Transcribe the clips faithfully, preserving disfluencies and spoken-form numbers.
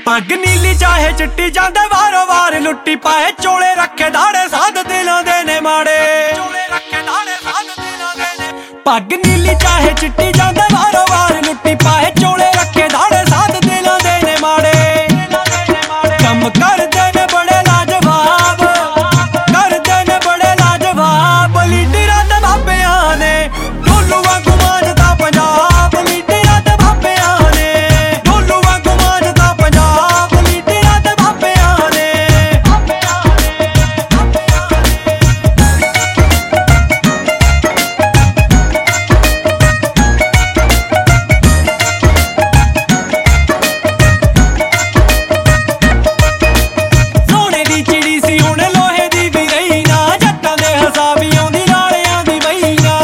पग नीली चाहे चिट्टी जांदे वारो वार लुट्टी पाए चोले रखे दाड़े साध दिलों दे ने माड़े पग नीली चाहे चिट्टी जांदे वारो वार लुट्टी पाए चोले रखे दाड़े साध दिलों दे ने माड़े कम कर दे ने बड़े लाजवाब कर दे ने बड़े लाजवाब लीडरां ते बाबियां ने ढोलू वांगू मांजदा पंजाब लीडरां ते बाबियां ने ढोलू वांगू मांजदा पंजाब लीडरां ते बाबियां ने सोने दी चिड़ी सी हुण लोहे दी भी रही ना जट्टां दे हिसाबी आउंदी नालियां दी बही ना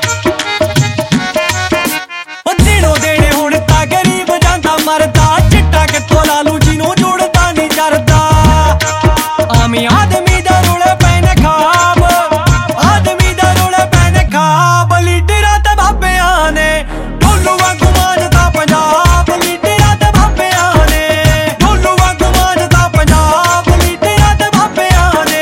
ओ दिनों देने हुण तां गरीब जांदा मरदा चिट्टा कित्थों ला लूं जिन्हों जुड़दा नहीं चरदा आमी आदमी दा रुले पैने खाब आदमी दा रुले पैने खाब लीडरां ते बाबियां ने ढोलू वांगू मांजदा पंजाब लीडरां ते बाबियां ने ढोलू वांगू मांजदा पंजाब लीडरां ते बाबियां ने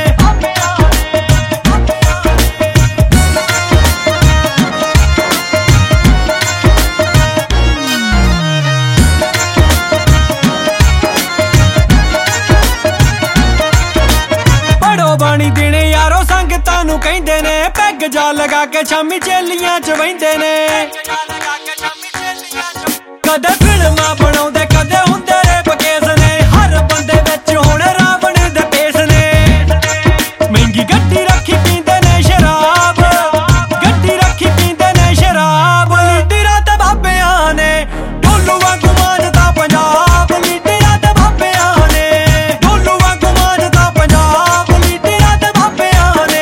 पढ़ो बाणी देने यारो संगतां नूं कहिंदे ने पैग जा लगा के शामी चेलियां च बहिंदे ने कदे फिल्मां बनाउंदे कदे हुंदे रेप केस ने हर बंदे विच हुण रावण दे पेस ने महंगी गड्डी रखी पींदे ने शराब गड्डी रखी पींदे ने शराब लीडरां ते बाबियां ने ढोलू वांगू मांजदा पंजाब लीडरां ते बाबियां ने ढोलू वांगू मांजदा पंजाब लीडरां ते बाबियां ने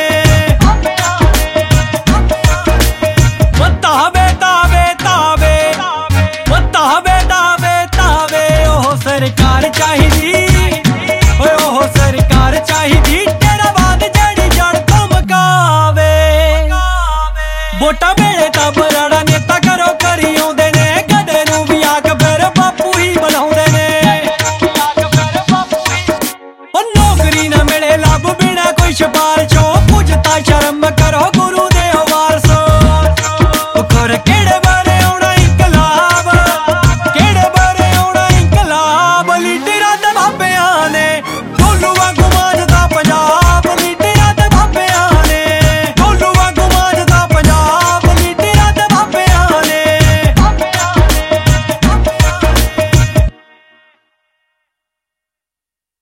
ओ तावे तावे तावे ओ तावे तावे तावे ओह सरकार चाहिदी ओए ओह सरकार चाहिदी तेरा बात जेड़ी जड़ तो मकावे वोटां वेले तां बराड़ा